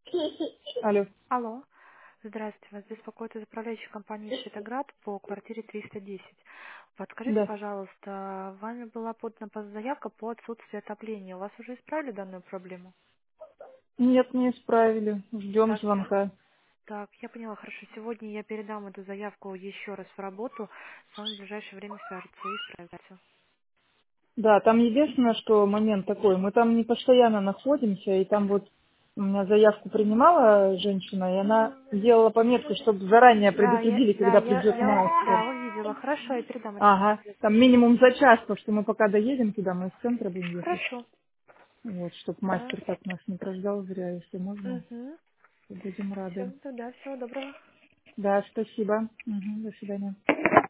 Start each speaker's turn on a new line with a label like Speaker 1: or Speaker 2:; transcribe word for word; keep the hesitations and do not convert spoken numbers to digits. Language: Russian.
Speaker 1: Алло.
Speaker 2: Алло. Здравствуйте. Вас беспокоит из управляющей компании «Светоград» по квартире триста десять. Подскажите,
Speaker 1: Да.
Speaker 2: пожалуйста, вами была подана по- заявка по отсутствию отопления. У вас уже исправили данную проблему?
Speaker 1: Нет, не исправили. Ждем
Speaker 2: Так,
Speaker 1: звонка.
Speaker 2: так, я поняла, хорошо. Сегодня я передам эту заявку еще раз в работу. С вами в ближайшее время свяжутся и исправятся.
Speaker 1: Да, там единственное, что момент такой. Мы там не постоянно находимся, и там вот у меня заявку принимала женщина, и она делала пометку, чтобы заранее
Speaker 2: Да, я,
Speaker 1: предупредили,
Speaker 2: да,
Speaker 1: когда
Speaker 2: я,
Speaker 1: придет
Speaker 2: я,
Speaker 1: мастер.
Speaker 2: да, увидела. Хорошо, я передам это.
Speaker 1: Ага. Там минимум за час, потому что мы пока доедем туда, мы из центра будем ехать.
Speaker 2: Хорошо.
Speaker 1: Вот, чтобы
Speaker 2: Да.
Speaker 1: мастер так нас не прождал зря, если можно,
Speaker 2: Угу.
Speaker 1: то будем
Speaker 2: Все,
Speaker 1: рады.
Speaker 2: тогда всего доброго.
Speaker 1: Да, спасибо. Мгм, до свидания.